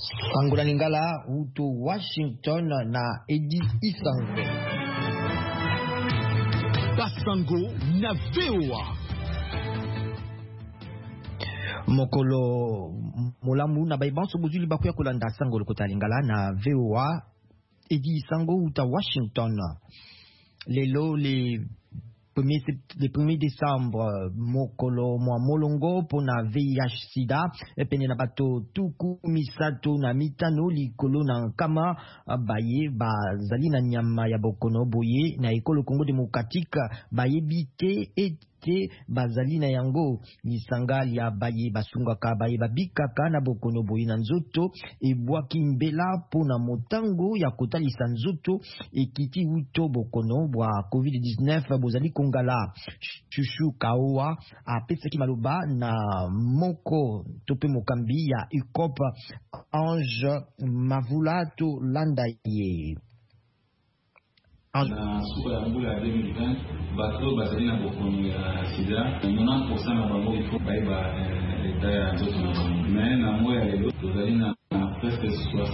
Angola Lingala uto Washington na Edi Isango. Basango na VOA. Mokolo molamu na baibanso bozuli bakuya kolanda sango lokota Lingala na VOA Edi Isango uta Washington. Lelo les 1er décembre mokolo mwa molongo pona VIH sida epene na bato tuku misato na mitano likolo na nkama baye bazali na nyama ya bokono boye na ekolo Congo démocratique bayebi te ete bazali na yango lisanga ya baye basungaka baye babikaka na bokono boye na nzoto ebwaki mbela pona motango ya kotalisa nzoto ekiti uto bokono bwa COVID-19 bozali kongala Chushu Kaoa apesaki maloba na moko tope mokambi ya UCOP Ange Mavulato Landaye. Na suka ya mbula ya 2020 bato bazali na bokono ya sida 90% na bango ifo baiba leta ya nzoto na bango me na moya lelo tozali na presque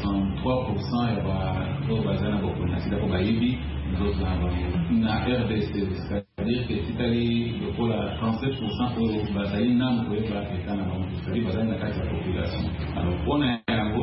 63% ya bato bazali na bokono ya sida po bayibi nzoto na bango na RDC, c'est-à-dire que titali lokola 37% oyo bazali nanu koyeba leta na bango c'est-à-dire bazali na kati ya population. Alors pona yango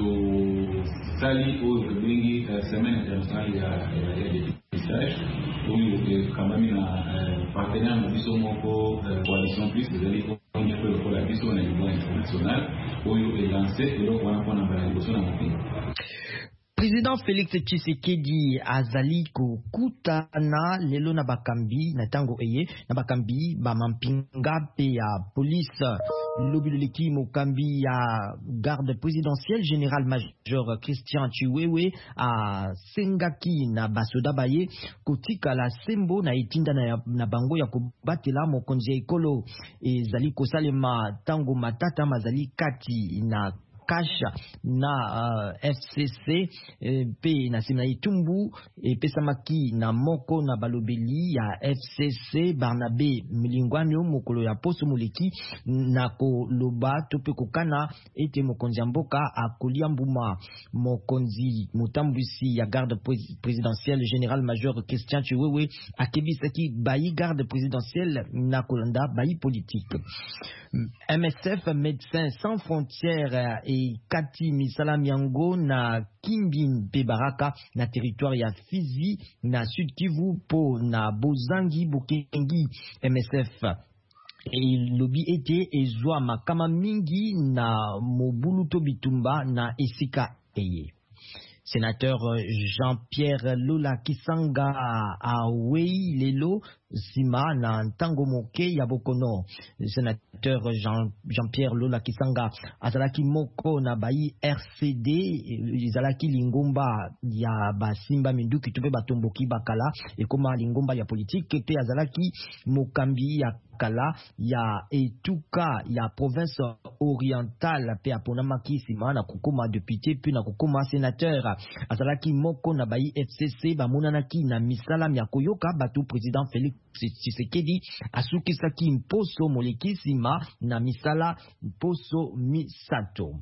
sali oyo tobengi semaine internationale ya dépistage oyo kamami na partenaire na biso moko coalition plus ezali oyo lokola biso na niveau international oyo elancé eloko wana mpona mbala liboso na mokili. Président Félix Tshisekedi azali kokutana lelo na bakambi na tango eye na bakambi ba mampinga pe ya police lobiloleki mokambi ya garde présidentielle général major Christian Chiwewe a sengaki na basoda baye kotika la sembo na itinda na bango ya kobatela mokonzi ya ekolo ezali kosalema tango matata mazali kati na kasha na FCC pe na sima itumbu pesamaki na moko na balobeli ya FCC Barnabé Milingwanyo mokolo ya poso moleki na koloba tope kokana ete mokonzi ya mboka akolia mbuma mokonzi motambwisi ya garde présidentielle général major Christian Chiwewe akebisaki bayi garde présidentielle na kolanda bayi politique. MSF Médecins Sans Frontières et Kati Misala Miango na Kimbin Bebaraka na territoire ya Fizi na Sud Kivu po na Bozangi Bukengi MSF lobi ete ezwa makama mingi na Mobuluto Bitumba na Esika eye. Sénateur Jean-Pierre Lola Kisanga Awei Lelo Sima na Ntango Moke ya Bokono. Sénateur Jean-Pierre Lola Kisanga azalaki moko na bayi RCD izalaki lingomba ya basimba minduki tope batomboki bakala ekoma lingomba ya politique pe azalaki mokambi ya kala ya etuka ya province orientale pe aponamaki sima na kokoma député pe na kokoma sénateur azalaki moko na bayi FCC bamonanaki na misala ya koyoka bato président Félix Tshisekedi asukisaki mposo moleki sima na misala mposo misato.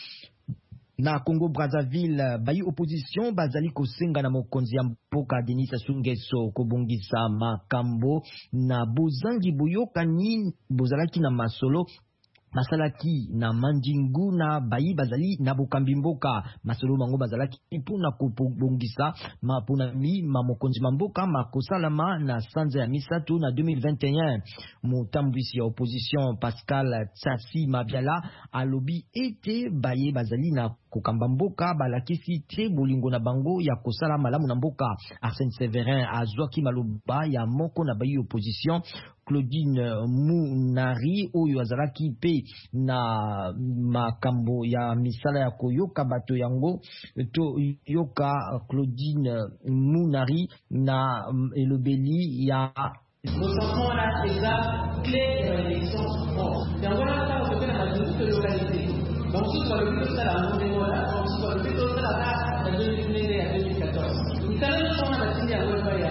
Na Congo Brazzaville bayi opposition bazali kosenga na mokonzi ya mboka Denis Sassou Nguesso kobongisa makambo na bozangi boyokani bozalaki na masolo masalaki na mandingu na bayi bazali na bokambi mboka masolo mango bazalaki mpona kubongisa mapona mi mamokonzi mamboka makosalama na sanza ya misato na 2021 motambwisi ya opposition Pascal Tsasi Mabiala alobi ete baye bazali na kokamba mboka balakisi te bolingo na bango ya kosala malamu na mboka. Arsène Severin azwaki maloba ya moko na bayi opposition Claudine Munari oyo azalaki pe na makambo ya misala ya koyoka bato yango to yoka Claudine Munari na elobeli ya nos enfants là déjà clés de l'élection France. Et en voilà ça, on fait la majorité de localité. Donc, si on le fait, ça la monnaie, on si on le fait, ça la